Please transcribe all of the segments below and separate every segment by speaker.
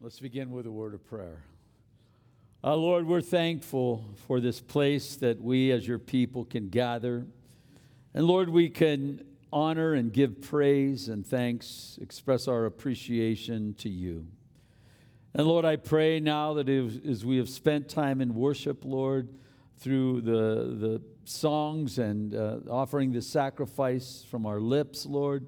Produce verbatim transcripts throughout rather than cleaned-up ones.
Speaker 1: Let's begin with a word of prayer. Uh, Lord, we're thankful for this place that we as your people can gather. And Lord, we can honor and give praise and thanks, express our appreciation to you. And Lord, I pray now that as we have spent time in worship, Lord, through the, the songs and uh, offering the sacrifice from our lips, Lord,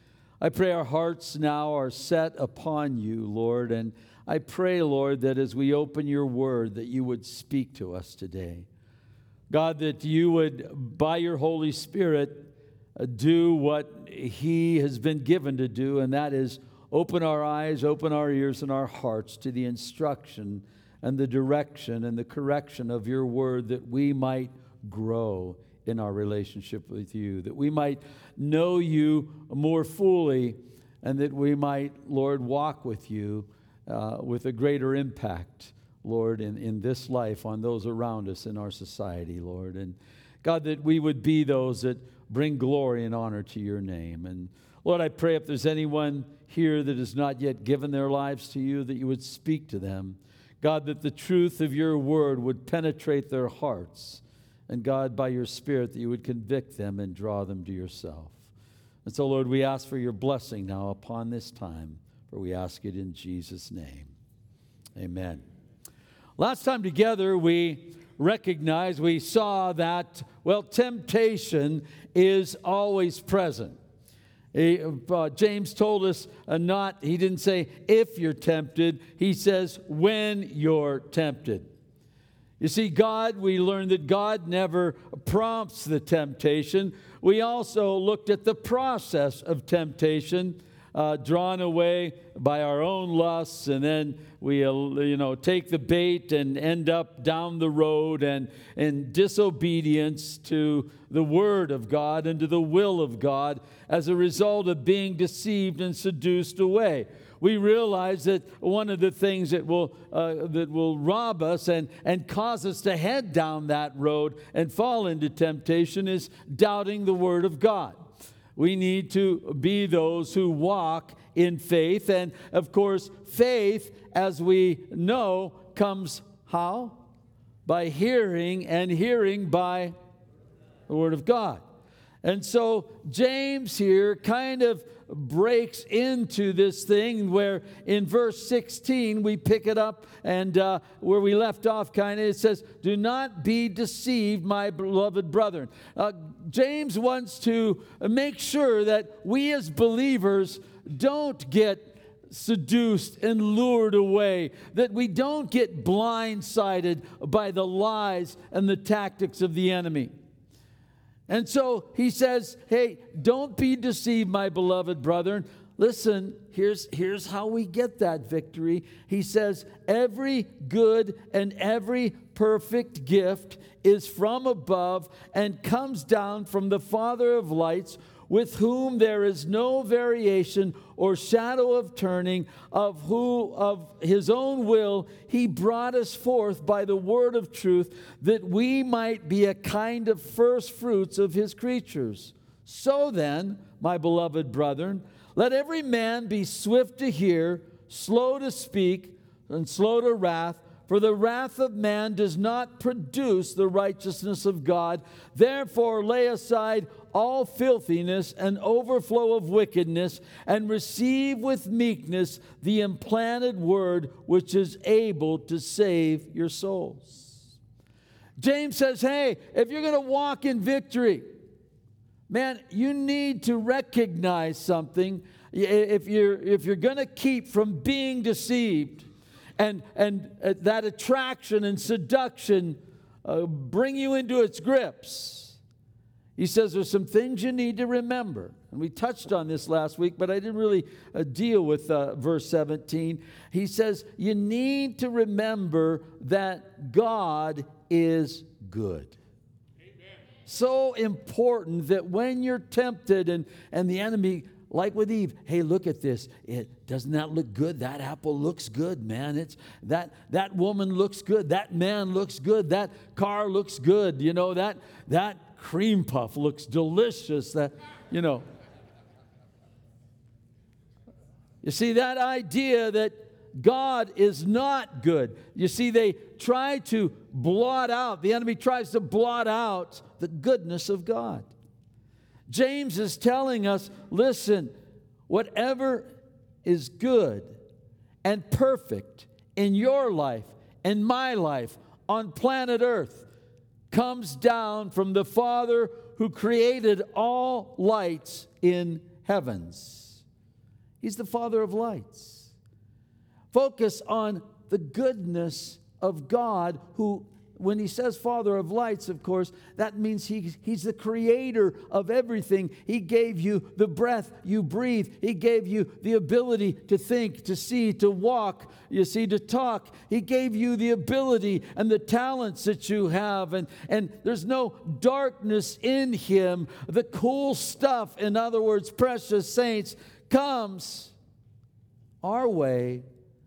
Speaker 1: I pray our hearts now are set upon you, Lord, and I pray, Lord, that as we open your word, that you would speak to us today. God, that you would, by your Holy Spirit, uh, do what he has been given to do, and that is open our eyes, open our ears and our hearts to the instruction and the direction and the correction of your word, that we might grow in our relationship with you, that we might know you more fully, and that we might, Lord, walk with you uh, with a greater impact, Lord, in, in this life on those around us in our society, Lord. And God, that we would be those that bring glory and honor to your name. And Lord, I pray if there's anyone here that has not yet given their lives to you, that you would speak to them. God, that the truth of your word would penetrate their hearts. And God, by your Spirit, that you would convict them and draw them to yourself. And so, Lord, we ask for your blessing now upon this time, for we ask it in Jesus' name. Amen. Last time together, we recognized, we saw that, well, temptation is always present. He, uh, James told us uh, not, he didn't say if you're tempted, he says when you're tempted. You see, God, we learned that God never prompts the temptation. We also looked at the process of temptation, uh, drawn away by our own lusts, and then we, uh, you know, take the bait and end up down the road and in disobedience to the Word of God and to the will of God as a result of being deceived and seduced away. We realize that one of the things that will uh, that will rob us and, and cause us to head down that road and fall into temptation is doubting the Word of God. We need to be those who walk in faith. And, of course, faith, as we know, comes how? By hearing, and hearing by the Word of God. And so James here kind of breaks into this thing where in verse sixteen we pick it up, and uh, where we left off kind of, it says, do not be deceived, my beloved brethren. Uh, James wants to make sure that we as believers don't get seduced and lured away, that we don't get blindsided by the lies and the tactics of the enemy. And so he says, hey, don't be deceived, my beloved brethren. Listen, here's, here's how we get that victory. He says, every good and every perfect gift is from above and comes down from the Father of lights, with whom there is no variation or shadow of turning, of who of his own will he brought us forth by the word of truth, that we might be a kind of first fruits of his creatures. So then, my beloved brethren, let every man be swift to hear, slow to speak, and slow to wrath, for the wrath of man does not produce the righteousness of God. Therefore lay aside all filthiness and overflow of wickedness, and receive with meekness the implanted word, which is able to save your souls. James says, hey, if you're going to walk in victory, man, you need to recognize something. If you're, if you're going to keep from being deceived, and, and uh, that attraction and seduction uh, bring you into its grips, he says there's some things you need to remember. And we touched on this last week, but I didn't really uh, deal with uh, verse seventeen. He says you need to remember that God is good. Amen. So important that when you're tempted and, and the enemy, like with Eve, hey, look at this. It doesn't that look good? That apple looks good, man. It's that that woman looks good. That man looks good. That car looks good. You know, that that cream puff looks delicious. That, you know. You see, that idea that God is not good. You see, they try to blot out, the enemy tries to blot out the goodness of God. James is telling us, listen, whatever is good and perfect in your life, in my life, on planet Earth, comes down from the Father who created all lights in heavens. He's the Father of lights. Focus on the goodness of God, who, when he says Father of lights, of course, that means he, he's the creator of everything. He gave you the breath you breathe. He gave you the ability to think, to see, to walk, you see, to talk. He gave you the ability and the talents that you have. And, and there's no darkness in him. The cool stuff, in other words, precious saints, comes our way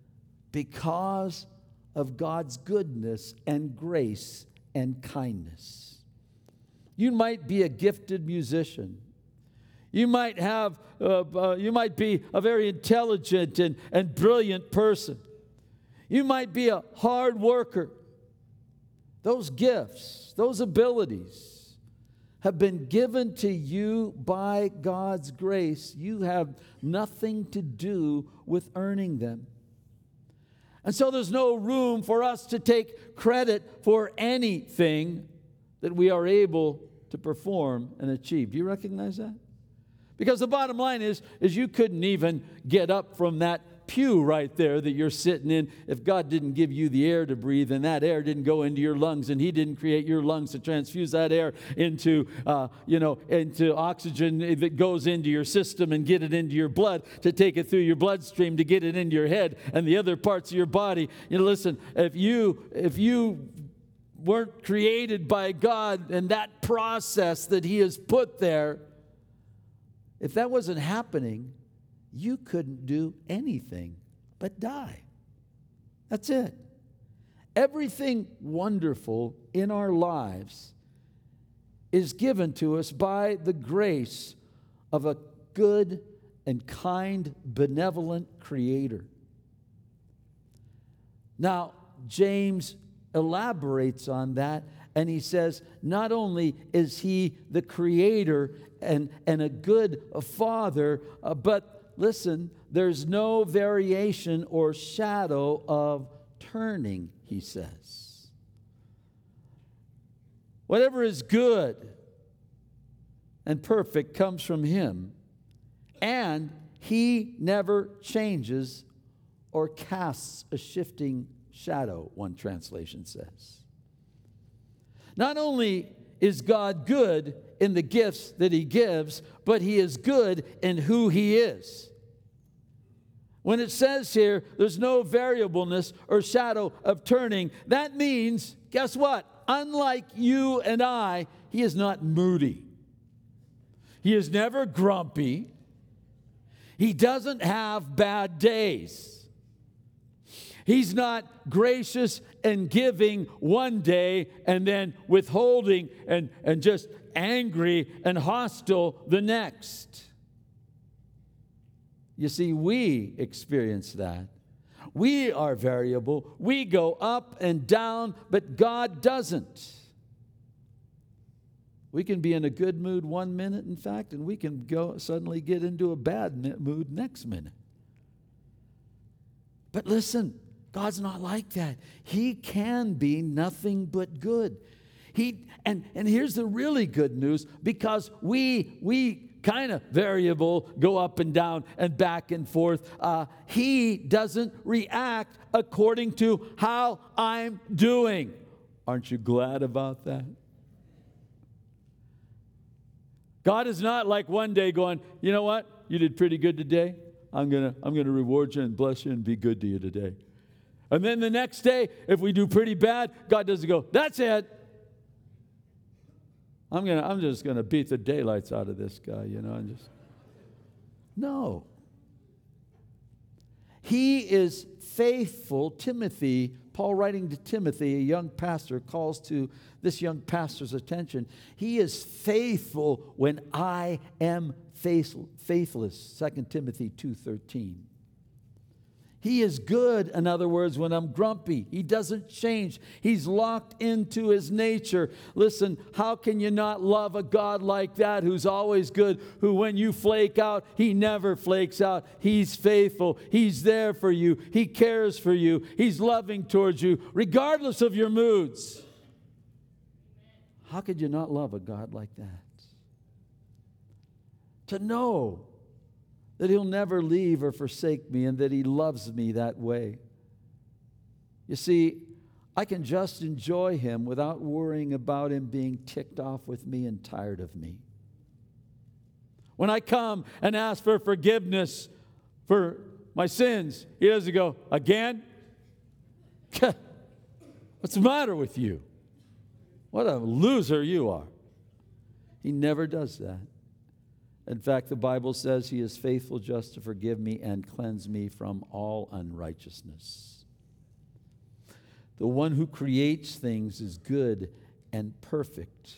Speaker 1: because of God's goodness and grace and kindness. You might be a gifted musician. You might have, uh, uh, you might be a very intelligent and, and brilliant person. You might be a hard worker. Those gifts, those abilities have been given to you by God's grace. You have nothing to do with earning them. And so there's no room for us to take credit for anything that we are able to perform and achieve. Do you recognize that? Because the bottom line is, is you couldn't even get up from that pew right there that you're sitting in if God didn't give you the air to breathe, and that air didn't go into your lungs, and he didn't create your lungs to transfuse that air into, uh, you know, into oxygen that goes into your system and get it into your blood, to take it through your bloodstream, to get it into your head and the other parts of your body. You know, listen, if you, if you weren't created by God and that process that he has put there, if that wasn't happening, you couldn't do anything but die. That's it. Everything wonderful in our lives is given to us by the grace of a good and kind, benevolent Creator. Now, James elaborates on that, and he says, not only is he the Creator and, and a good Father, uh, but listen, there's no variation or shadow of turning, he says. Whatever is good and perfect comes from him, and he never changes or casts a shifting shadow, one translation says. Not only is God good in the gifts that he gives, but he is good in who he is. When it says here, there's no variableness or shadow of turning, that means, guess what? Unlike you and I, he is not moody. He is never grumpy. He doesn't have bad days. He's not gracious and giving one day and then withholding and, and just angry and hostile the next. You see, we experience that. We are variable. We go up and down, but God doesn't. We can be in a good mood one minute, in fact, and we can go suddenly get into a bad mood next minute. But listen, God's not like that. He can be nothing but good. He and, and here's the really good news, because we we kind of variable, go up and down and back and forth. Uh, he doesn't react according to how I'm doing. Aren't you glad about that? God is not like one day going, you know what? You did pretty good today. I'm gonna I'm gonna reward you and bless you and be good to you today. And then the next day, if we do pretty bad, God doesn't go, that's it. I'm gonna, I'm just gonna beat the daylights out of this guy, you know, and just no. He is faithful. Timothy, Paul writing to Timothy, a young pastor, calls to this young pastor's attention. He is faithful when I am faith, faithless. Second Timothy two thirteen. He is good, in other words, when I'm grumpy. He doesn't change. He's locked into his nature. Listen, how can you not love a God like that who's always good, who when you flake out, he never flakes out. He's faithful. He's there for you. He cares for you. He's loving towards you, regardless of your moods. How could you not love a God like that? To know that he'll never leave or forsake me and that he loves me that way. You see, I can just enjoy him without worrying about him being ticked off with me and tired of me. When I come and ask for forgiveness for my sins, he doesn't go, again? What's the matter with you? What a loser you are. He never does that. In fact, the Bible says he is faithful just to forgive me and cleanse me from all unrighteousness. The one who creates things is good and perfect.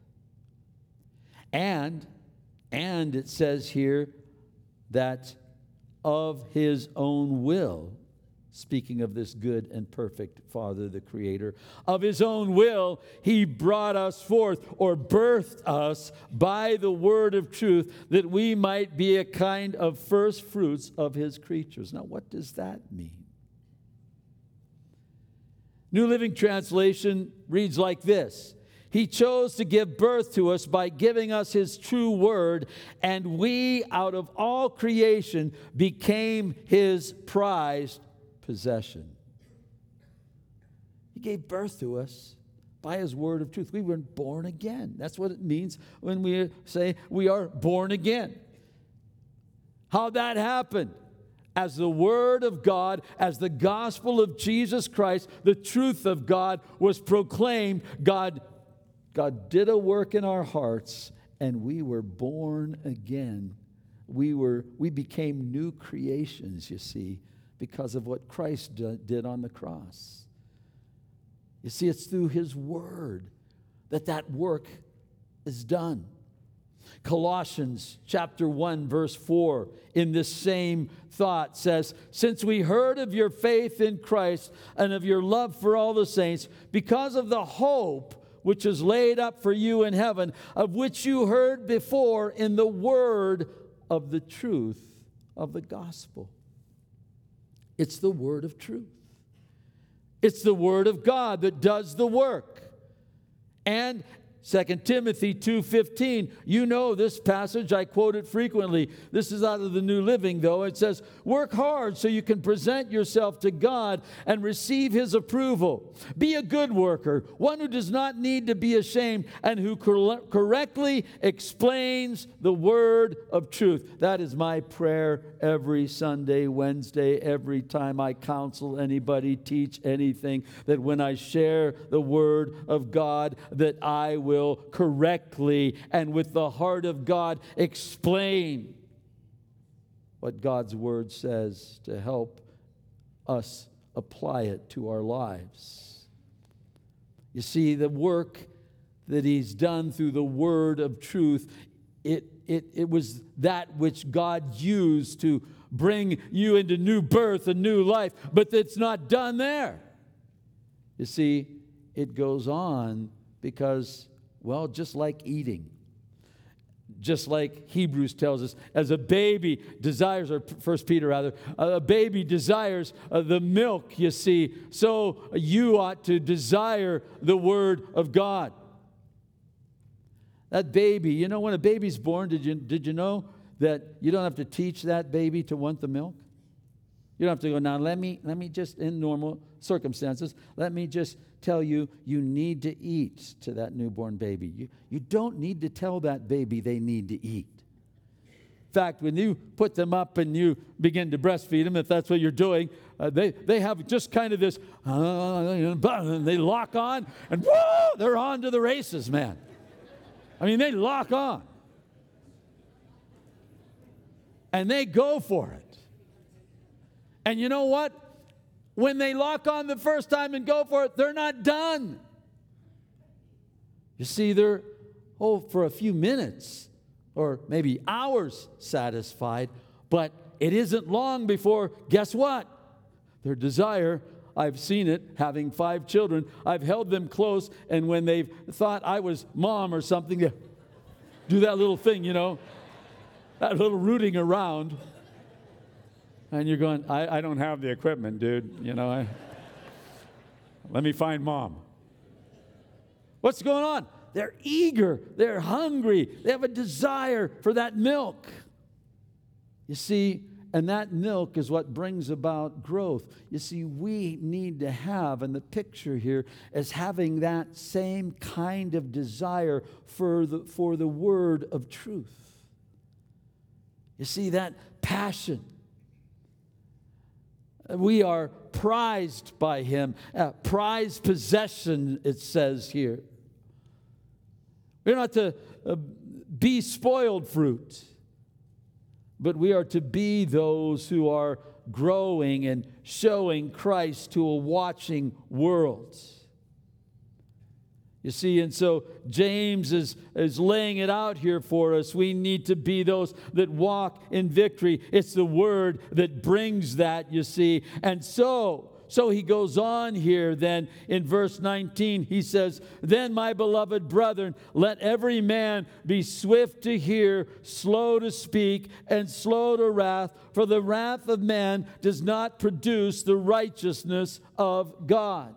Speaker 1: And, and it says here that of his own will, speaking of this good and perfect Father, the Creator, of his own will, he brought us forth or birthed us by the word of truth that we might be a kind of first fruits of his creatures. Now, what does that mean? New Living Translation reads like this. He chose to give birth to us by giving us his true word, and we, out of all creation, became his prized possession. He gave birth to us by his word of truth. We were born again. That's what it means when we say we are born again. How that happened? As the word of God, as the gospel of Jesus Christ, the truth of God was proclaimed, God, God did a work in our hearts, and we were born again. We were, we became new creations, you see, because of what Christ did on the cross. You see, it's through his word that that work is done. Colossians chapter one, verse four, in this same thought says, since we heard of your faith in Christ and of your love for all the saints, because of the hope which is laid up for you in heaven, of which you heard before in the word of the truth of the gospel. It's the word of truth. It's the word of God that does the work. And Second Timothy two fifteen, you know this passage, I quote it frequently. This is out of the New Living, though. It says, work hard so you can present yourself to God and receive his approval. Be a good worker, one who does not need to be ashamed and who cor- correctly explains the word of truth. That is my prayer every Sunday, Wednesday, every time I counsel anybody, teach anything, that when I share the word of God, that I will will correctly and with the heart of God explain what God's word says to help us apply it to our lives. You see, the work that he's done through the word of truth, it, it, it was that which God used to bring you into new birth and new life, but it's not done there. You see, it goes on because, well, just like eating, just like Hebrews tells us, as a baby desires, or First Peter rather, a baby desires uh, the milk, you see, so you ought to desire the word of God. That baby, you know, when a baby's born, did you, did you know that you don't have to teach that baby to want the milk? You don't have to go, now let me, let me just, in normal circumstances, let me just tell you, you need to eat to that newborn baby. You, you don't need to tell that baby they need to eat. In fact, when you put them up and you begin to breastfeed them, if that's what you're doing, uh, they, they have just kind of this, uh, and they lock on, and whoa, they're on to the races, man. I mean, they lock on. And they go for it. And you know what? When they lock on the first time and go for it, they're not done. You see, they're, oh, for a few minutes or maybe hours satisfied, but it isn't long before, guess what? Their desire, I've seen it, having five children, I've held them close, and when they've thought I was mom or something, they do that little thing, you know, that little rooting around. And you're going, I, I don't have the equipment, dude. You know, I, let me find mom. What's going on? They're eager. They're hungry. They have a desire for that milk. You see, and that milk is what brings about growth. You see, we need to have, and the picture here is having that same kind of desire for the, for the word of truth. You see, that passion. We are prized by him. Uh, prized possession, it says here. We're not to uh, be spoiled fruit, but we are to be those who are growing and showing Christ to a watching world. You see, and so James is, is laying it out here for us. We need to be those that walk in victory. It's the word that brings that, you see. And so, so he goes on here then in verse nineteen. He says, then, my beloved brethren, let every man be swift to hear, slow to speak, and slow to wrath. For the wrath of man does not produce the righteousness of God.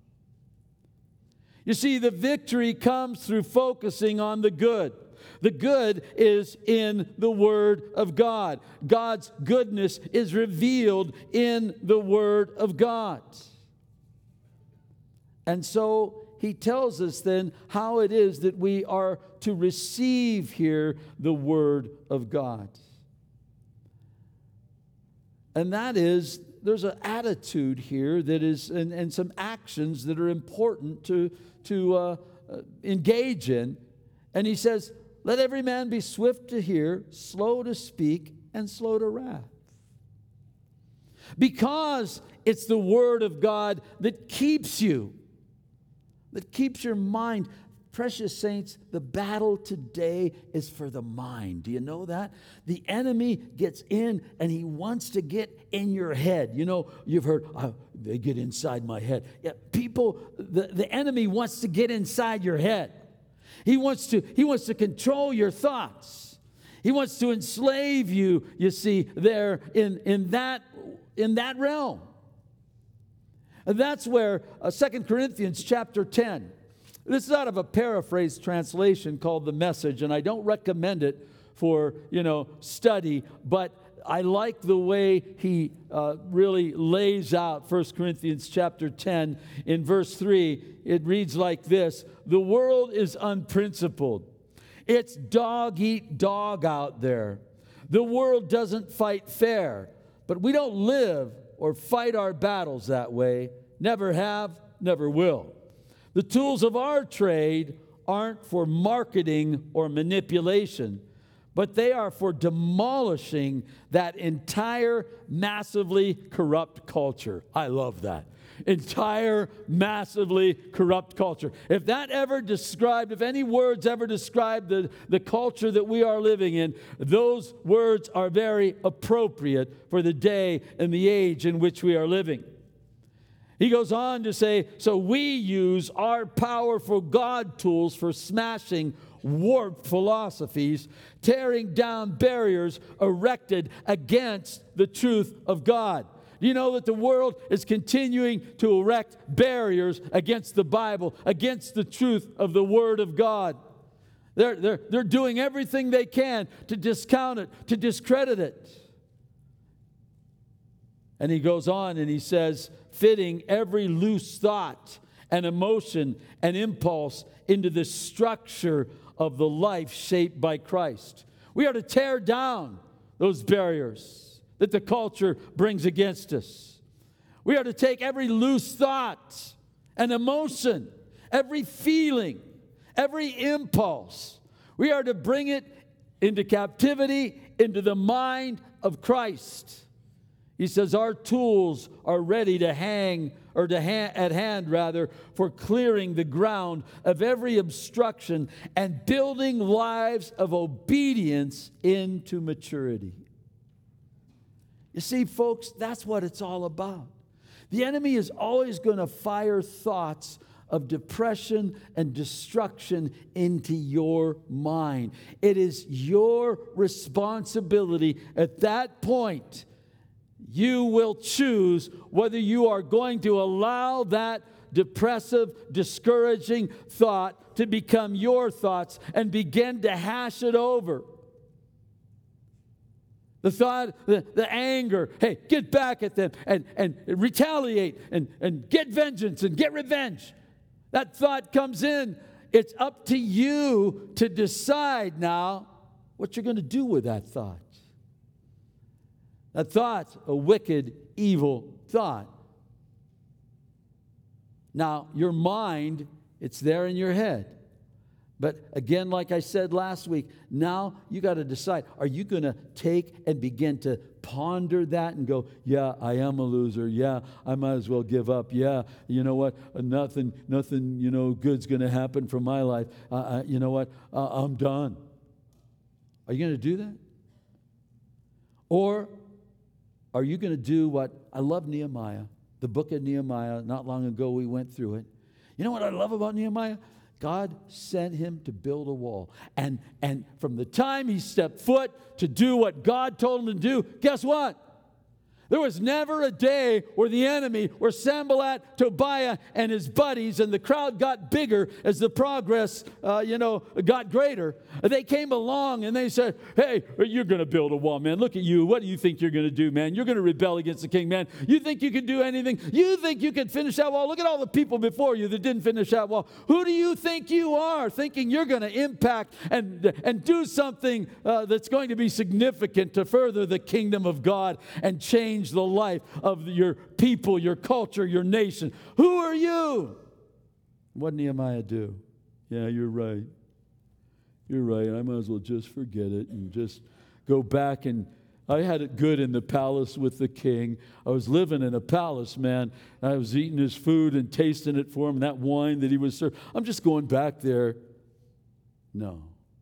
Speaker 1: You see, the victory comes through focusing on the good. The good is in the Word of God. God's goodness is revealed in the Word of God. And so he tells us then how it is that we are to receive here the Word of God. And that is, there's an attitude here that is, and, and some actions that are important to, to uh, uh, engage in. And he says, let every man be swift to hear, slow to speak, and slow to wrath. Because it's the Word of God that keeps you, that keeps your mind. Precious saints, the battle today is for the mind. Do you know that? The enemy gets in and he wants to get in your head. You know, you've heard, oh, they get inside my head. Yeah, people, the, the enemy wants to get inside your head. He wants to, he wants to control your thoughts. He wants to enslave you, you see, there in, in, that, in that realm. And that's where uh, Second Corinthians chapter ten. This is out of a paraphrased translation called The Message, and I don't recommend it for, you know, study, but I like the way he uh, really lays out First Corinthians chapter ten. In verse three, it reads like this: the world is unprincipled. It's dog eat dog out there. The world doesn't fight fair, but we don't live or fight our battles that way. Never have, never will. The tools of our trade aren't for marketing or manipulation, but they are for demolishing that entire massively corrupt culture. I love that. Entire massively corrupt culture. If that ever described, if any words ever describe the, the culture that we are living in, those words are very appropriate for the day and the age in which we are living. He goes on to say, so we use our powerful God tools for smashing warped philosophies, tearing down barriers erected against the truth of God. Do you know that the world is continuing to erect barriers against the Bible, against the truth of the Word of God? They're, they're, they're doing everything they can to discount it, to discredit it. And he goes on and he says, fitting every loose thought and emotion and impulse into the structure of the life shaped by Christ. We are to tear down those barriers that the culture brings against us. We are to take every loose thought and emotion, every feeling, every impulse. We are to bring it into captivity, into the mind of Christ. He says our tools are ready to hang, or to ha- at hand rather, for clearing the ground of every obstruction and building lives of obedience into maturity. You see, folks, that's what it's all about. The enemy is always going to fire thoughts of depression and destruction into your mind. It is your responsibility at that point. You will choose whether you are going to allow that depressive, discouraging thought to become your thoughts and begin to hash it over. The thought, the, the anger, hey, get back at them and, and retaliate and, and get vengeance and get revenge. That thought comes in. It's up to you to decide now what you're going to do with that thought. That thought's a wicked, evil thought. Now, your mind, it's there in your head. But again, like I said last week, now you got to decide, are you going to take and begin to ponder that and go, yeah, I am a loser. Yeah, I might as well give up. Yeah, you know what? Uh, nothing, nothing, you know, good's going to happen from my life. Uh, uh, you know what? Uh, I'm done. Are you going to do that? Or are you going to do what, I love Nehemiah, the book of Nehemiah. Not long ago we went through it. You know what I love about Nehemiah? God sent him to build a wall. And, and from the time he stepped foot to do what God told him to do, guess what? There was never a day where the enemy, where Sanballat, Tobiah, and his buddies, and the crowd got bigger as the progress, uh, you know, got greater. They came along and they said, hey, you're going to build a wall, man. Look at you. What do you think you're going to do, man? You're going to rebel against the king, man. You think you can do anything? You think you can finish that wall? Look at all the people before you that didn't finish that wall. Who do you think you are, thinking you're going to impact and, and do something uh, that's going to be significant to further the kingdom of God and change the life of your people, your culture, your nation? Who are you? What did Nehemiah do? Yeah, you're right. You're right. I might as well just forget it and just go back. And I had it good in the palace with the king. I was living in a palace, man. I was eating his food and tasting it for him, and that wine that he was serving. I'm just going back there. No.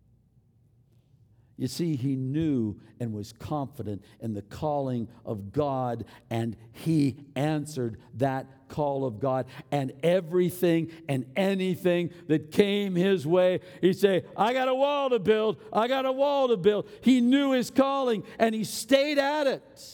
Speaker 1: You see, he knew and was confident in the calling of God, and he answered that call of God. And everything and anything that came his way, he'd say, I got a wall to build. I got a wall to build. He knew his calling, and he stayed at it.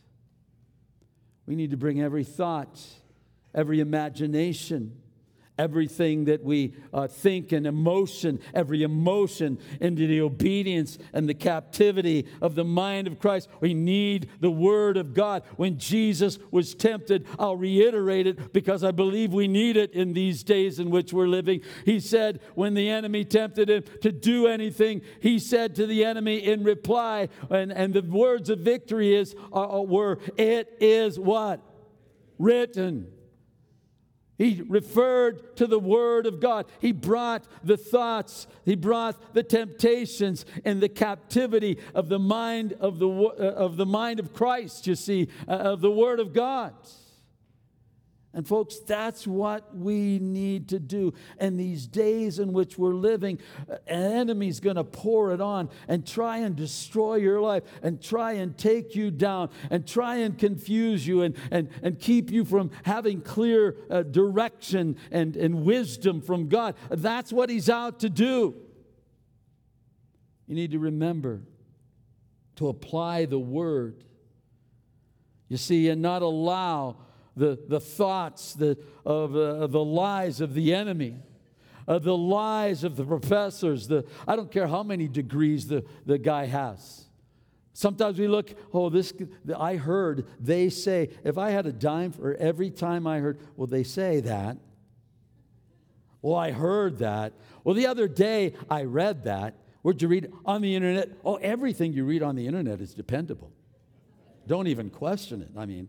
Speaker 1: We need to bring every thought, every imagination, everything that we uh, think and emotion, every emotion into the obedience and the captivity of the mind of Christ. We need the Word of God. When Jesus was tempted, I'll reiterate it because I believe we need it in these days in which we're living. He said when the enemy tempted him to do anything, he said to the enemy in reply, and, and the words of victory is uh, were, it is what? Written. He referred to the Word of God. He brought the thoughts, he brought the temptations and the captivity of the mind of the, uh, of the mind of Christ, you see, uh, of the Word of God. And folks, that's what we need to do. And these days in which we're living, an enemy's going to pour it on and try and destroy your life and try and take you down and try and confuse you and, and, and keep you from having clear uh, direction and, and wisdom from God. That's what he's out to do. You need to remember to apply the Word. You see, and not allow The, the thoughts the, of uh, the lies of the enemy, uh, the lies of the professors. The, I don't care how many degrees the, the guy has. Sometimes we look, oh, this, I heard they say, if I had a dime for every time I heard, well, they say that. Well, I heard that. Well, the other day I read that. Where'd you read? On the internet. Oh, everything you read on the internet is dependable. Don't even question it. I mean,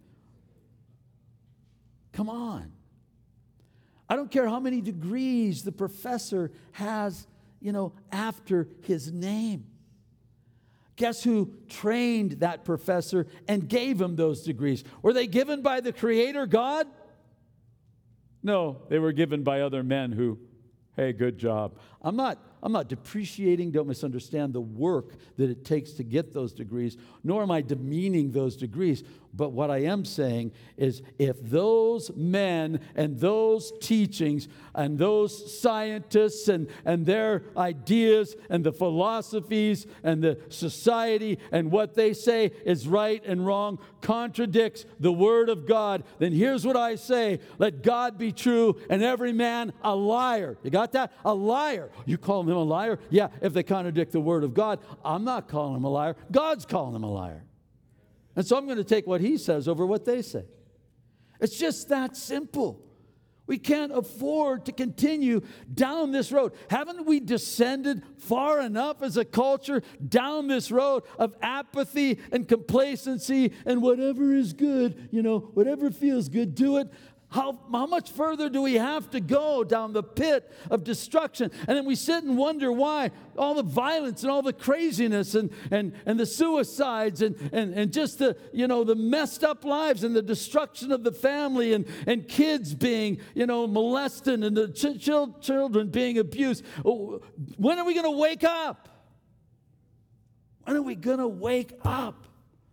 Speaker 1: come on. I don't care how many degrees the professor has, you know, after his name. Guess who trained that professor and gave him those degrees? Were they given by the Creator God? No, they were given by other men who, hey, good job. I'm not, I'm not depreciating, don't misunderstand the work that it takes to get those degrees, nor am I demeaning those degrees. But what I am saying is if those men and those teachings and those scientists and, and their ideas and the philosophies and the society and what they say is right and wrong contradicts the Word of God, then here's what I say. Let God be true and every man a liar. You got that? A liar. You call him a liar? Yeah, if they contradict the Word of God. I'm not calling him a liar. God's calling him a liar. And so I'm going to take what he says over what they say. It's just that simple. We can't afford to continue down this road. Haven't we descended far enough as a culture down this road of apathy and complacency and whatever is good, you know, whatever feels good, do it? How, how much further do we have to go down the pit of destruction? And then we sit and wonder why all the violence and all the craziness and, and, and the suicides and, and, and just the, you know, the messed up lives and the destruction of the family and, and kids being, you know, molested and the ch- ch- children being abused. When are we going to wake up? When are we going to wake up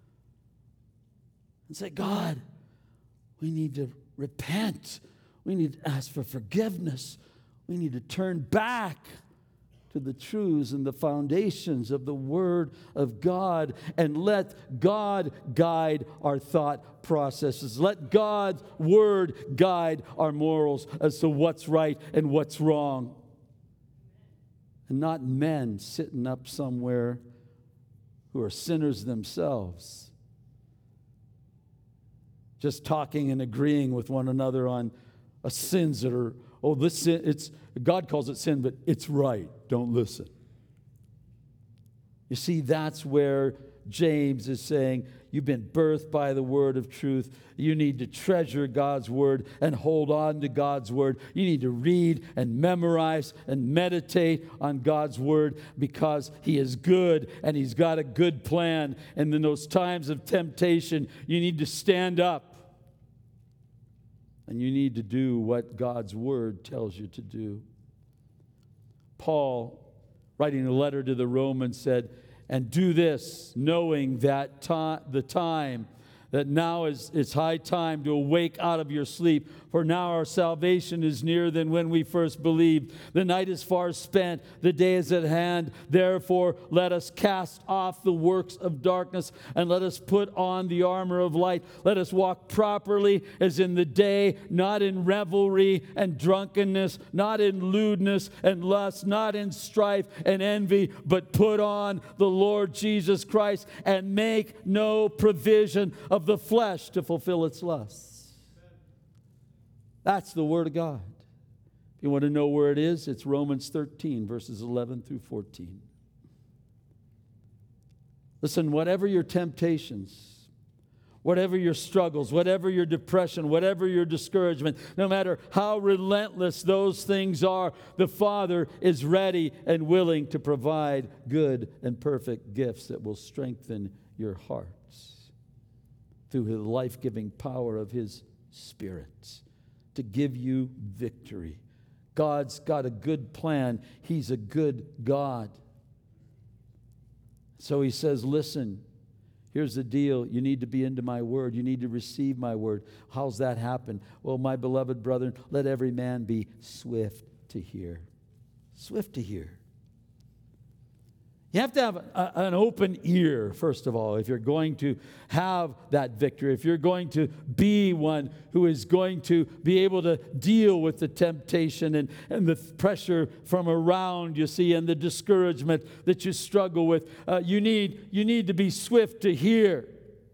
Speaker 1: and say, God, we need to repent. We need to ask for forgiveness. We need to turn back to the truths and the foundations of the Word of God and let God guide our thought processes. Let God's Word guide our morals as to what's right and what's wrong. And not men sitting up somewhere who are sinners themselves, just talking and agreeing with one another on uh, sins that are, oh, this sin, it's, God calls it sin, but it's right. Don't listen. You see, that's where James is saying, you've been birthed by the word of truth. You need to treasure God's word and hold on to God's word. You need to read and memorize and meditate on God's word because he is good and he's got a good plan. And in those times of temptation, you need to stand up and you need to do what God's word tells you to do. Paul, writing a letter to the Romans, said, and do this, knowing that ta- the time, that now is it's high time to awake out of your sleep. For now our salvation is nearer than when we first believed. The night is far spent, the day is at hand. Therefore, let us cast off the works of darkness and let us put on the armor of light. Let us walk properly as in the day, not in revelry and drunkenness, not in lewdness and lust, not in strife and envy, but put on the Lord Jesus Christ and make no provision of the flesh to fulfill its lusts. That's the Word of God. If you want to know where it is, it's Romans thirteen, verses eleven through fourteen. Listen, whatever your temptations, whatever your struggles, whatever your depression, whatever your discouragement, no matter how relentless those things are, the Father is ready and willing to provide good and perfect gifts that will strengthen your hearts through the life-giving power of His Spirit to give you victory. God's got a good plan. He's a good God. So He says, listen, here's the deal. You need to be into my word. You need to receive my word. How's that happen? Well, my beloved brethren, let every man be swift to hear. Swift to hear. You have to have a, an open ear, first of all, if you're going to have that victory, if you're going to be one who is going to be able to deal with the temptation and, and the pressure from around, you see, and the discouragement that you struggle with. Uh, you need, you need to be swift to hear.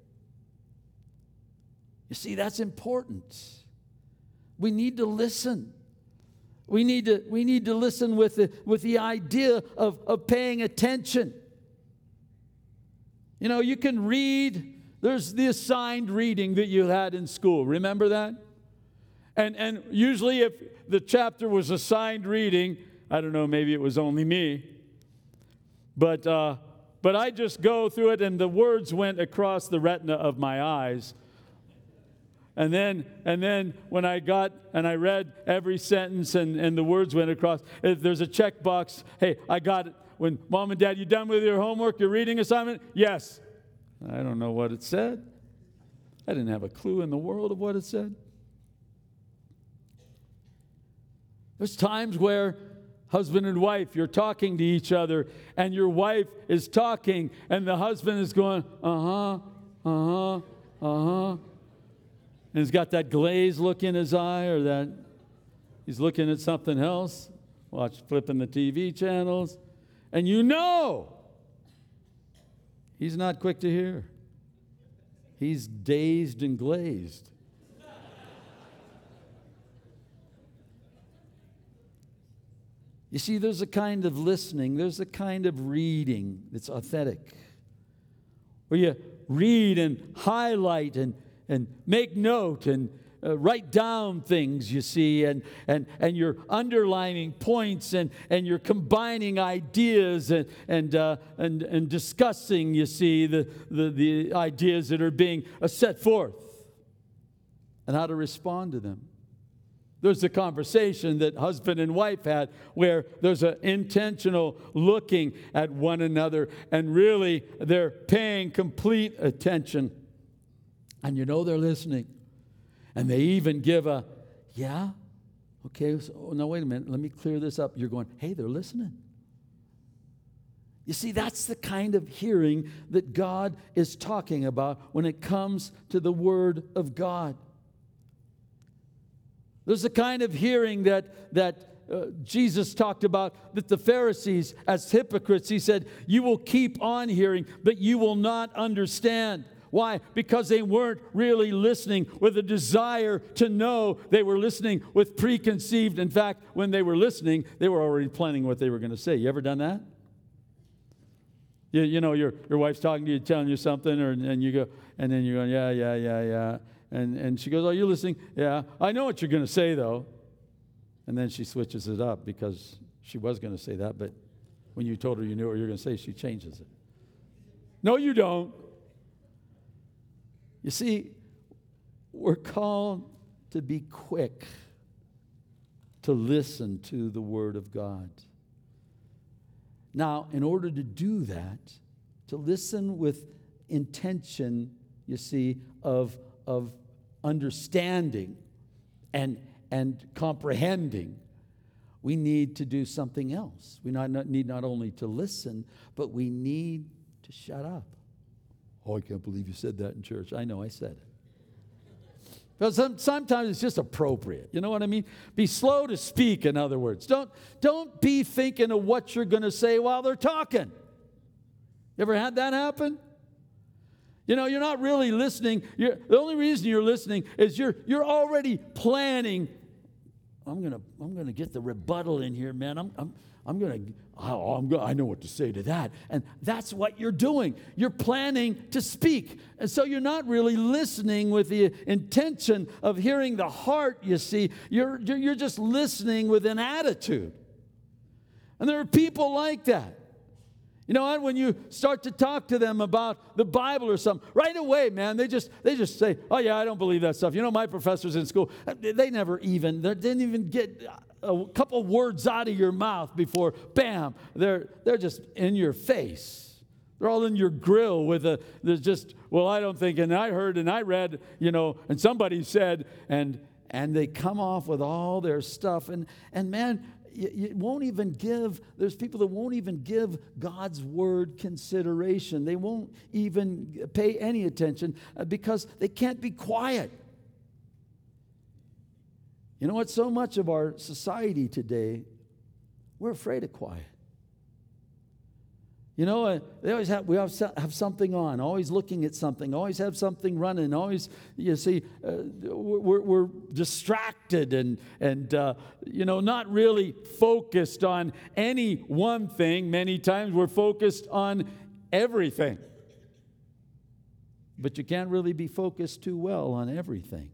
Speaker 1: You see, that's important. We need to listen. We need to, we need to listen with the, with the idea of, of paying attention. You know, you can read, there's the assigned reading that you had in school. Remember that? And, and usually if the chapter was assigned reading, I don't know, maybe it was only me, but, uh, but I just go through it and the words went across the retina of my eyes. And then, and then when I got and I read every sentence and, and the words went across, if there's a checkbox, hey, I got it. When Mom and Dad, you done with your homework, your reading assignment? Yes. I don't know what it said. I didn't have a clue in the world of what it said. There's times where husband and wife, you're talking to each other, and your wife is talking, and the husband is going, uh-huh, uh-huh, uh-huh. And he's got that glazed look in his eye, or that he's looking at something else, watch flipping the T V channels, and you know he's not quick to hear. He's dazed and glazed. You see, there's a kind of listening, there's a kind of reading that's authentic, where you read and highlight and, and make note and uh, write down things, you see, and, and, and you're underlining points, and, and you're combining ideas and, and, uh, and, and discussing, you see, the, the, the ideas that are being uh, set forth and how to respond to them. There's a conversation that husband and wife had where there's an intentional looking at one another, and really they're paying complete attention. And you know they're listening. And they even give a, yeah, okay, so, no, wait a minute, let me clear this up. You're going, hey, they're listening. You see, that's the kind of hearing that God is talking about when it comes to the Word of God. There's a kind of hearing that, that uh, Jesus talked about, that the Pharisees, as hypocrites, he said, you will keep on hearing, but you will not understand. Why? Because they weren't really listening with a desire to know. They were listening with preconceived. In fact, when they were listening, they were already planning what they were going to say. You ever done that? You, you know, your, your wife's talking to you, telling you something, or, and you go, and then you're going, yeah, yeah, yeah, yeah. And, and she goes, are you listening? Yeah. I know what you're going to say, though. And then she switches it up because she was going to say that, but when you told her you knew what you were going to say, she changes it. No, you don't. You see, we're called to be quick to listen to the Word of God. Now, in order to do that, to listen with intention, you see, of, of understanding and, and comprehending, we need to do something else. We not, not, need not only to listen, but we need to shut up. Oh, I can't believe you said that in church. I know, I said it. But some, sometimes it's just appropriate. You know what I mean? Be slow to speak, in other words. Don't, don't be thinking of what you're going to say while they're talking. You ever had that happen? You know, you're not really listening. You're, the only reason you're listening is you're, you're already planning. I'm going to I'm gonna get the rebuttal in here, man. I'm, I'm, I'm going to, oh, I'm gonna, I know what to say to that. And that's what you're doing. You're planning to speak. And so you're not really listening with the intention of hearing the heart, you see. You're, you're just listening with an attitude. And there are people like that. You know what? When you start to talk to them about the Bible or something, right away, man, they just they just say, oh, yeah, I don't believe that stuff. You know, my professors in school, they never even, they didn't even get a couple words out of your mouth before, bam, they're, they're just in your face. They're all in your grill with a, there's just, well, I don't think, and I heard and I read, you know, and somebody said, and and they come off with all their stuff. And, and man, you, you won't even give, there's people that won't even give God's word consideration. They won't even pay any attention because they can't be quiet. You know what? So much of our society today, we're afraid of quiet. You know, uh, they always have, we always have something on, always looking at something, always have something running, always, you see, uh, we're, we're distracted and, and uh, you know, not really focused on any one thing. Many times we're focused on everything. But you can't really be focused too well on everything.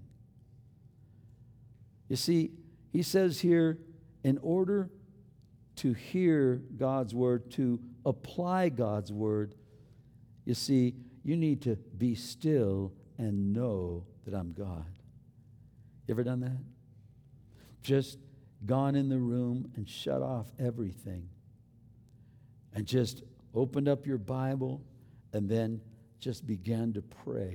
Speaker 1: You see, he says here, in order to hear God's word, to apply God's word, you see, you need to be still and know that I'm God. You ever done that? Just gone in the room and shut off everything and just opened up your Bible and then just began to pray.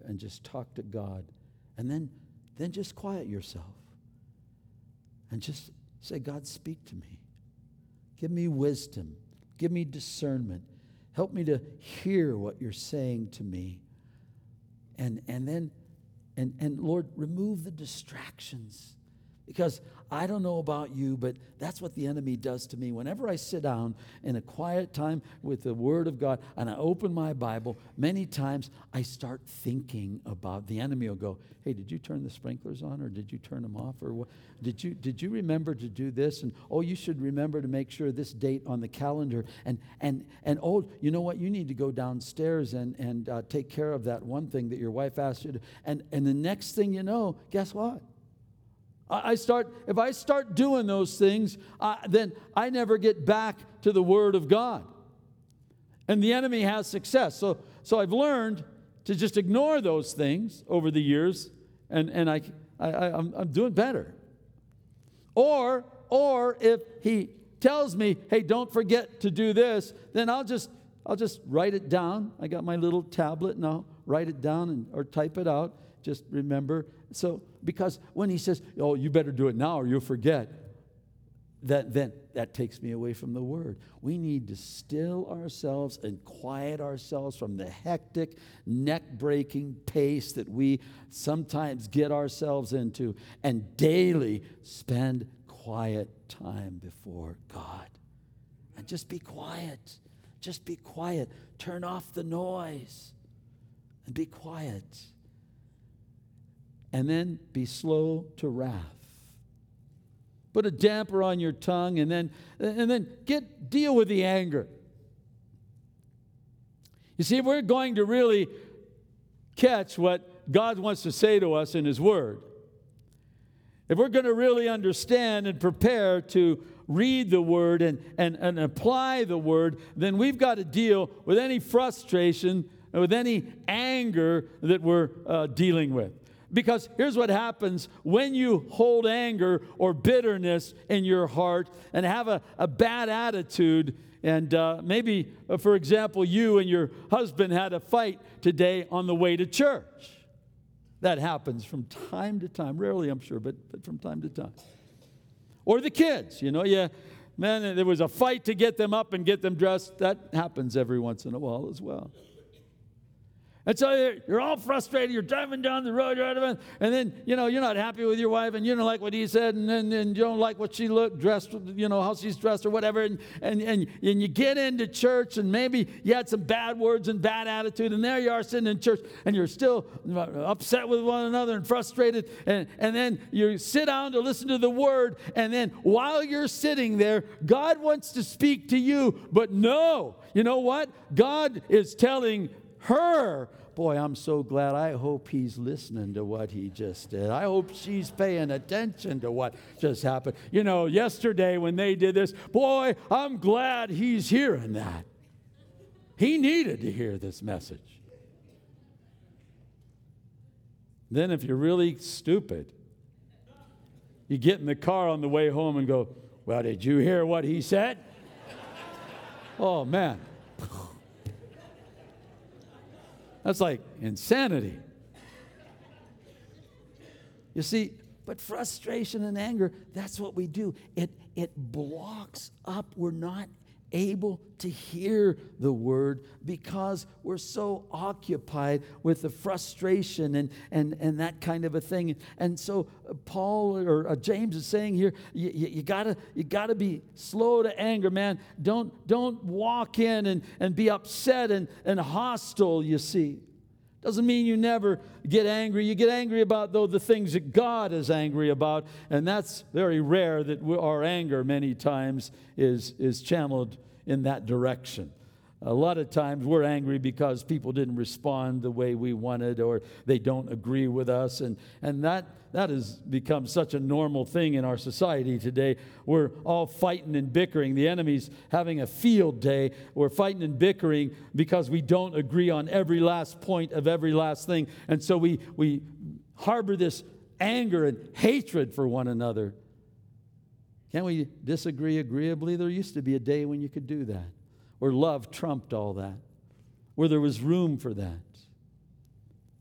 Speaker 1: and just talk to God. And then, then just quiet yourself. And just say, God, speak to me. Give me wisdom. Give me discernment. Help me to hear what you're saying to me. And, and then, and, and Lord, remove the distractions. Because I don't know about you, but that's what the enemy does to me. Whenever I sit down in a quiet time with the Word of God and I open my Bible, many times I start thinking about, the enemy will go, hey, did you turn the sprinklers on or did you turn them off? Or what? Did you, did you remember to do this? And, oh, you should remember to make sure this date on the calendar. And, and, and oh, you know what? You need to go downstairs and, and uh, take care of that one thing that your wife asked you to. And, and the next thing you know, guess what? I start, if I start doing those things, uh, then I never get back to the Word of God. And the enemy has success. So, so I've learned to just ignore those things over the years, and, and I, I, I, I'm, I'm doing better. Or, or if he tells me, hey, don't forget to do this, then I'll just, I'll just write it down. I got my little tablet, and I'll write it down and, or type it out. Just remember. So, because when he says, oh, you better do it now or you'll forget, that, then that takes me away from the Word. We need to still ourselves and quiet ourselves from the hectic, neck-breaking pace that we sometimes get ourselves into, and daily spend quiet time before God. And just be quiet. Just be quiet. Turn off the noise and be quiet. And then be slow to wrath. Put a damper on your tongue, and then and then get deal with the anger. You see, if we're going to really catch what God wants to say to us in His Word, if we're going to really understand and prepare to read the Word and, and, and apply the Word, then we've got to deal with any frustration, with any anger that we're uh, dealing with. Because here's what happens when you hold anger or bitterness in your heart and have a, a bad attitude. And uh, maybe, uh, for example, you and your husband had a fight today on the way to church. That happens from time to time. Rarely, I'm sure, but, but from time to time. Or the kids, you know, yeah, man, there was a fight to get them up and get them dressed. That happens every once in a while as well. And so you're, you're all frustrated. You're driving down the road, you're out of it, and then, you know, you're not happy with your wife, and you don't like what he said, and then and you don't like what she looked dressed, you know, how she's dressed or whatever, and, and, and, and you get into church, and maybe you had some bad words and bad attitude, and there you are sitting in church, and you're still upset with one another and frustrated, and, and then you sit down to listen to the Word, and then while you're sitting there, God wants to speak to you, but no, you know what? God is telling her, boy, I'm so glad. I hope he's listening to what he just did. I hope she's paying attention to what just happened. You know, yesterday when they did this, boy, I'm glad he's hearing that. He needed to hear this message. Then if you're really stupid, you get in the car on the way home and go, well, did you hear what he said? Oh, man. That's like insanity. You see, but frustration and anger, that's what we do. It, it blocks up. We're not able to hear the Word because we're so occupied with the frustration and, and, and that kind of a thing. And so Paul or uh, James is saying here, you, you, you gotta you gotta be slow to anger, man. Don't don't walk in and, and be upset and, and hostile, you see. Doesn't mean you never get angry. You get angry about, though, the things that God is angry about, and that's very rare that we, our anger many times is, is channeled in that direction. A lot of times we're angry because people didn't respond the way we wanted or they don't agree with us, and, and that, that has become such a normal thing in our society today. We're all fighting and bickering. The enemy's having a field day. We're fighting and bickering because we don't agree on every last point of every last thing, and so we, we harbor this anger and hatred for one another. Can't we disagree agreeably? There used to be a day when you could do that, where love trumped all that, where there was room for that.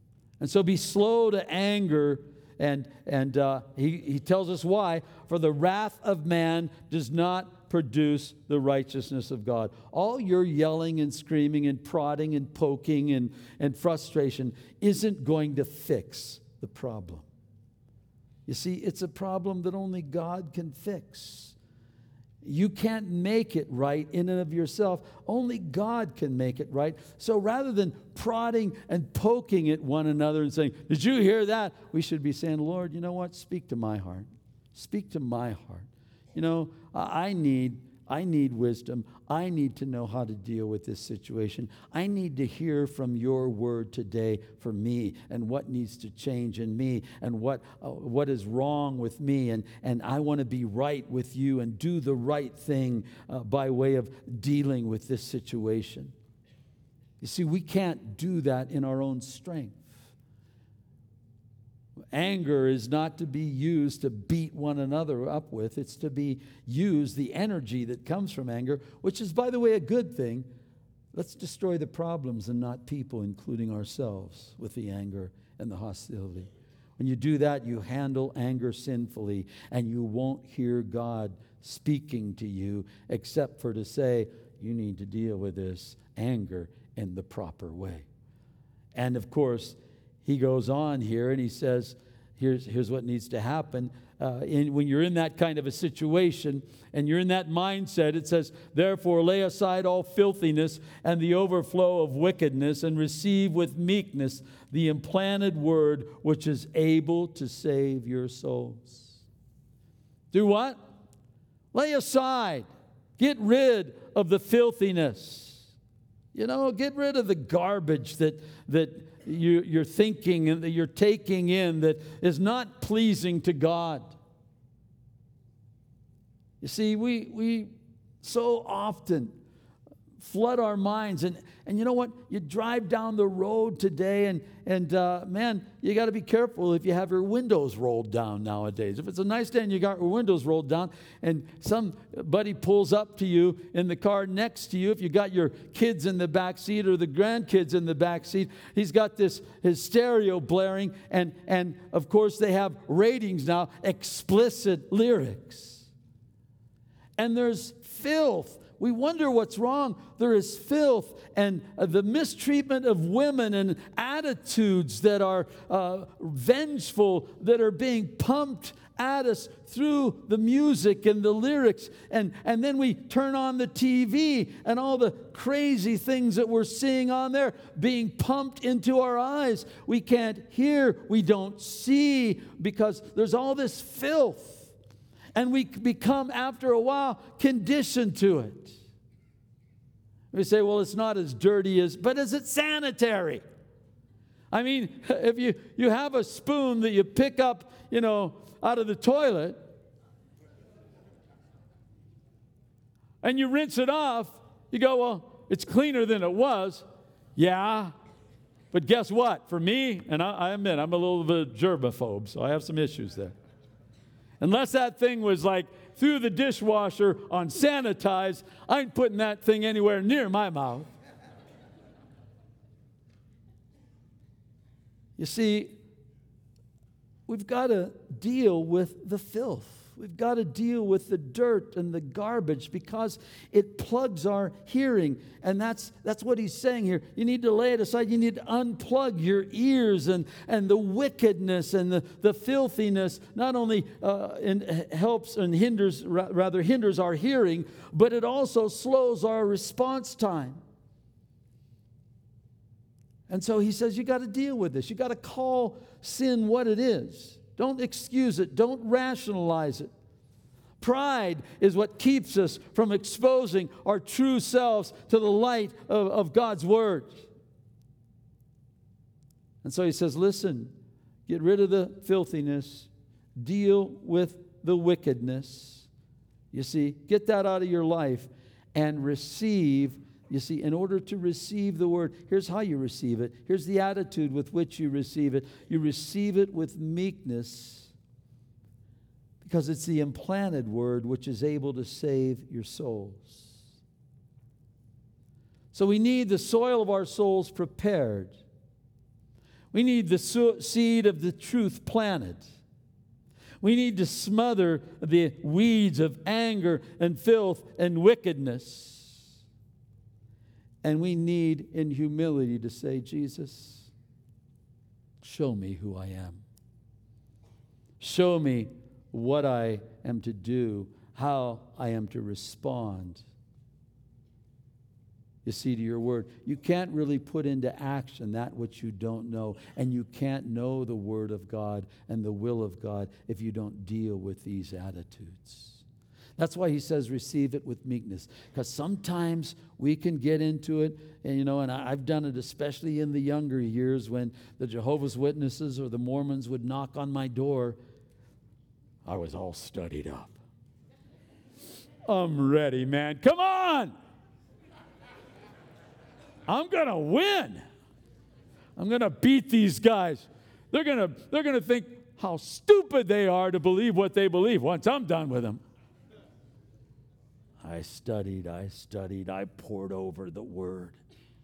Speaker 1: And so be slow to anger. And, and uh, he, he tells us why. For the wrath of man does not produce the righteousness of God. All your yelling and screaming and prodding and poking and, and frustration isn't going to fix the problem. You see, it's a problem that only God can fix. You can't make it right in and of yourself. Only God can make it right. So rather than prodding and poking at one another and saying, did you hear that? We should be saying, Lord, you know what? Speak to my heart. Speak to my heart. You know, I need, I need wisdom. I need to know how to deal with this situation. I need to hear from your word today for me and what needs to change in me and what uh, what is wrong with me. And, and I want to be right with you and do the right thing uh, by way of dealing with this situation. You see, we can't do that in our own strength. Anger is not to be used to beat one another up with. It's to be used, the energy that comes from anger, which is, by the way, a good thing. Let's destroy the problems and not people, including ourselves, with the anger and the hostility. When you do that, you handle anger sinfully, and you won't hear God speaking to you except for to say, you need to deal with this anger in the proper way. And, of course, he goes on here and he says, here's, here's what needs to happen. Uh, in, when you're in that kind of a situation and you're in that mindset, it says, therefore lay aside all filthiness and the overflow of wickedness and receive with meekness the implanted word which is able to save your souls. Do what? Lay aside. Get rid of the filthiness. You know, get rid of the garbage that that You, you're thinking and that you're taking in that is not pleasing to God. You see, we we so often flood our minds. And, and you know what? You drive down the road today and, and uh, man, you got to be careful if you have your windows rolled down nowadays. If it's a nice day and you got your windows rolled down and somebody pulls up to you in the car next to you, if you got your kids in the back seat or the grandkids in the back seat, he's got this his stereo blaring, and, and of course they have ratings now, explicit lyrics. And there's filth. We wonder what's wrong. There is filth and uh, the mistreatment of women and attitudes that are uh, vengeful, that are being pumped at us through the music and the lyrics. And, and then we turn on the T V and all the crazy things that we're seeing on there being pumped into our eyes. We can't hear, we don't see, because there's all this filth. And we become, after a while, conditioned to it. We say, well, it's not as dirty as, but is it sanitary? I mean, if you, you have a spoon that you pick up, you know, out of the toilet, and you rinse it off, you go, well, it's cleaner than it was. Yeah. But guess what? For me, and I, I admit, I'm a little bit of germaphobe, so I have some issues there. Unless that thing was like through the dishwasher on sanitized, I ain't putting that thing anywhere near my mouth. You see, we've got to deal with the filth. We've got to deal with the dirt and the garbage because it plugs our hearing. And that's that's what he's saying here. You need to lay it aside. You need to unplug your ears, and, and the wickedness and the, the filthiness not only uh, in, helps and hinders, rather hinders our hearing, but it also slows our response time. And so he says, you got to deal with this. You got to call sin what it is. Don't excuse it. Don't rationalize it. Pride is what keeps us from exposing our true selves to the light of, of God's Word. And so he says, listen, get rid of the filthiness. Deal with the wickedness. You see, get that out of your life and receive. You see, in order to receive the Word, here's how you receive it. Here's the attitude with which you receive it. You receive it with meekness, because it's the implanted Word which is able to save your souls. So we need the soil of our souls prepared. We need the so- seed of the truth planted. We need to smother the weeds of anger and filth and wickedness. And we need, in humility, to say, Jesus, show me who I am. Show me what I am to do, how I am to respond. You see, to your word, you can't really put into action that which you don't know. And you can't know the word of God and the will of God if you don't deal with these attitudes. That's why he says receive it with meekness. Because sometimes we can get into it, and you know, and I've done it especially in the younger years when the Jehovah's Witnesses or the Mormons would knock on my door. I was all studied up. I'm ready, man. Come on! I'm going to win. I'm going to beat these guys. They're going to they're going to think how stupid they are to believe what they believe once I'm done with them. I studied, I studied, I poured over the word.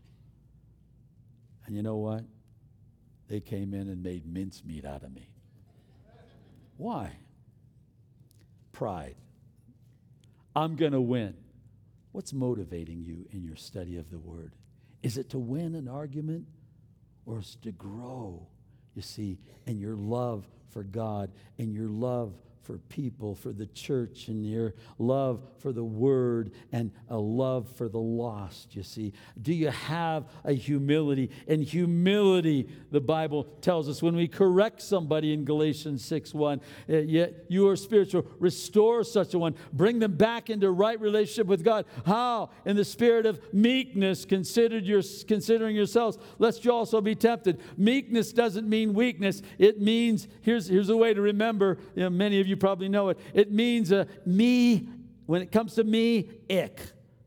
Speaker 1: And you know what? They came in and made mincemeat out of me. Why? Pride. I'm going to win. What's motivating you in your study of the word? Is it to win an argument, or is it to grow, you see, in your love for God and your love for people, for the church, and your love for the word and a love for the lost, you see? Do you have a humility? And humility, the Bible tells us, when we correct somebody in Galatians six one, yet you are spiritual, restore such a one, bring them back into right relationship with God. How? In the spirit of meekness, considered your, considering yourselves, lest you also be tempted. Meekness doesn't mean weakness. It means, here's, here's a way to remember, you know, many of you probably know it. It means uh, me, when it comes to me, ick.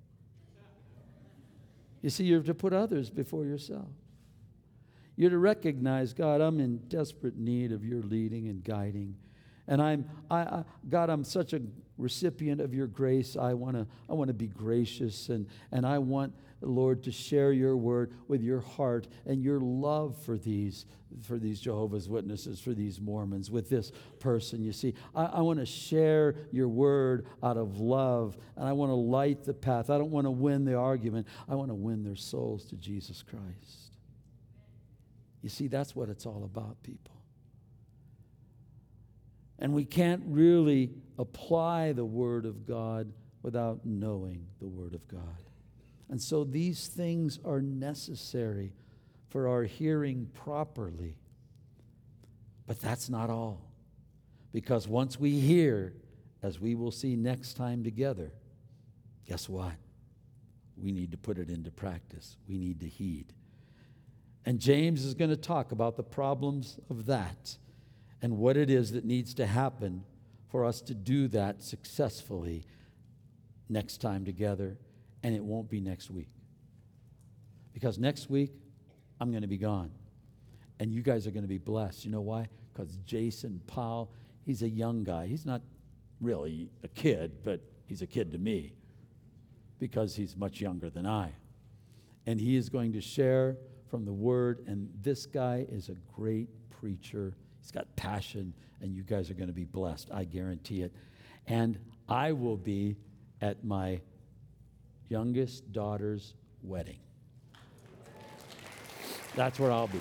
Speaker 1: You see, you're to put others before yourself. You're to recognize, God, I'm in desperate need of your leading and guiding. And I'm, I, I, God, I'm such a recipient of your grace. I want to I want to be gracious, and, and I want, Lord, to share your word with your heart and your love for these, for these Jehovah's Witnesses, for these Mormons, with this person. You see, I, I want to share your word out of love, and I want to light the path. I don't want to win the argument. I want to win their souls to Jesus Christ. You see, that's what it's all about, people. And we can't really apply the Word of God without knowing the Word of God. And so these things are necessary for our hearing properly. But that's not all. Because once we hear, as we will see next time together, guess what? We need to put it into practice. We need to heed. And James is going to talk about the problems of that and what it is that needs to happen for us to do that successfully next time together. And it won't be next week. Because next week, I'm going to be gone. And you guys are going to be blessed. You know why? Because Jason Powell, he's a young guy. He's not really a kid, but he's a kid to me because he's much younger than I. And he is going to share from the Word. And this guy is a great preacher. He's got passion, and you guys are going to be blessed. I guarantee it. And I will be at my youngest daughter's wedding. That's where I'll be.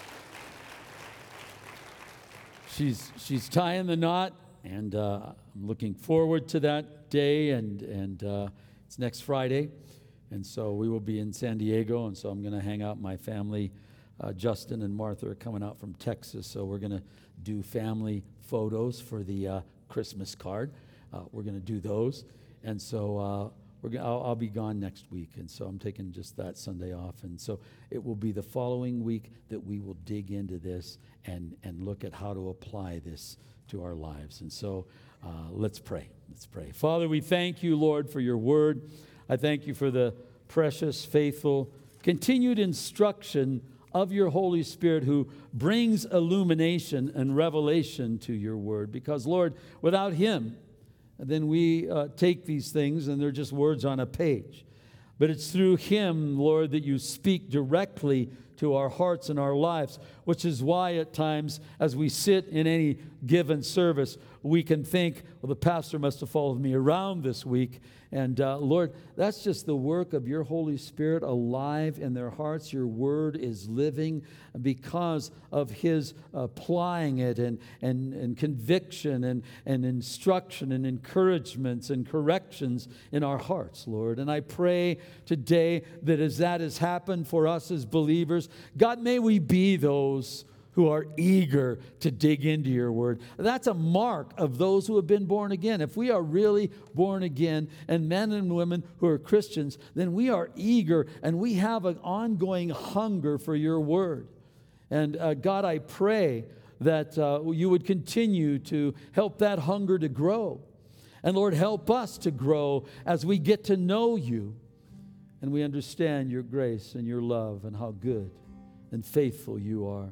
Speaker 1: She's she's tying the knot, and uh, I'm looking forward to that day. And and uh, it's next Friday, and so we will be in San Diego. And so I'm going to hang out with my family. Uh, Justin and Martha are coming out from Texas, so we're going to do family photos for the uh, Christmas card. Uh, we're going to do those, and so uh, we're gonna, I'll, I'll be gone next week, and so I'm taking just that Sunday off, and so it will be the following week that we will dig into this and and look at how to apply this to our lives. And so uh, let's pray. Let's pray. Father, we thank you, Lord, for your word. I thank you for the precious, faithful, continued instruction of your Holy Spirit, who brings illumination and revelation to your word. Because, Lord, without him, then we uh, take these things and they're just words on a page. But it's through him, Lord, that you speak directly to our hearts and our lives. which is why at times as we sit in any given service, we can think, well, the pastor must have followed me around this week. And uh, Lord, that's just the work of your Holy Spirit alive in their hearts. Your word is living because of his applying it and, and, and conviction and, and instruction and encouragements and corrections in our hearts, Lord. And I pray today that as that has happened for us as believers, God, may we be those who are eager to dig into your word. That's a mark of those who have been born again. If we are really born again, and men and women who are Christians, then we are eager and we have an ongoing hunger for your word. And uh, God, I pray that uh, you would continue to help that hunger to grow. And Lord, help us to grow as we get to know you and we understand your grace and your love and how good and faithful you are.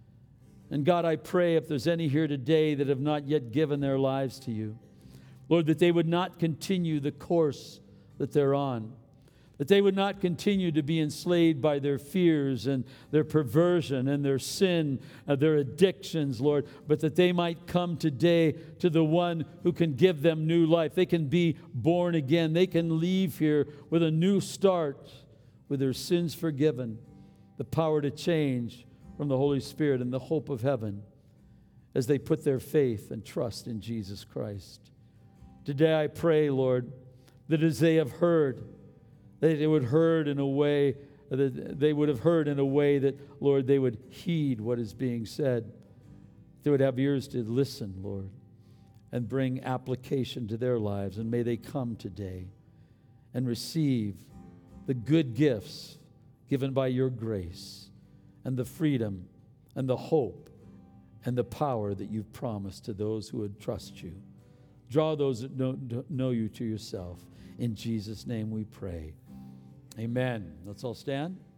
Speaker 1: And God, I pray if there's any here today that have not yet given their lives to you, Lord, that they would not continue the course that they're on, that they would not continue to be enslaved by their fears and their perversion and their sin, uh, their addictions, Lord, but that they might come today to the one who can give them new life. They can be born again. They can leave here with a new start, with their sins forgiven, the power to change from the Holy Spirit and the hope of heaven as they put their faith and trust in Jesus Christ. Today I pray, Lord, that as they have heard, that they would heard in a way that they would have heard in a way that, Lord, they would heed what is being said. They would have ears to listen, Lord, and bring application to their lives. And may they come today and receive the good gifts given by your grace, and the freedom and the hope and the power that you've promised to those who would trust you. Draw those that know, know you to yourself. In Jesus' name we pray. Amen. Let's all stand.